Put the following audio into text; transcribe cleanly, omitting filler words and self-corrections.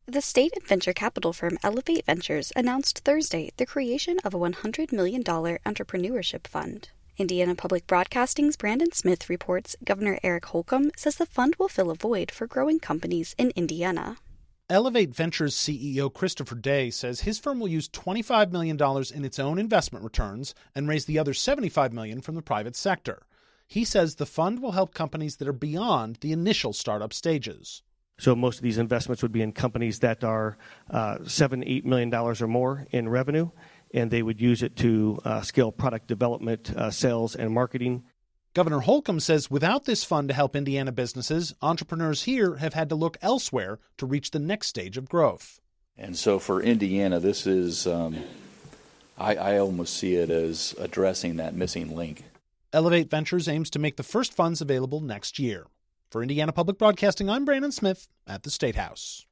The state and venture capital firm Elevate Ventures announced Thursday the creation of a $100 million entrepreneurship fund. Indiana Public Broadcasting's Brandon Smith reports Governor Eric Holcomb says the fund will fill a void for growing companies in Indiana. Elevate Ventures CEO Christopher Day says his firm will use $25 million in its own investment returns and raise the other $75 million from the private sector. He says the fund will help companies that are beyond the initial startup stages. So most of these investments would be in companies that are $7-8 million or more in revenue, and they would use it to scale product development, sales, and marketing. Governor Holcomb says without this fund to help Indiana businesses, entrepreneurs here have had to look elsewhere to reach the next stage of growth. And so for Indiana, this is, I almost see it as addressing that missing link. Elevate Ventures aims to make the first funds available next year. For Indiana Public Broadcasting, I'm Brandon Smith at the State House.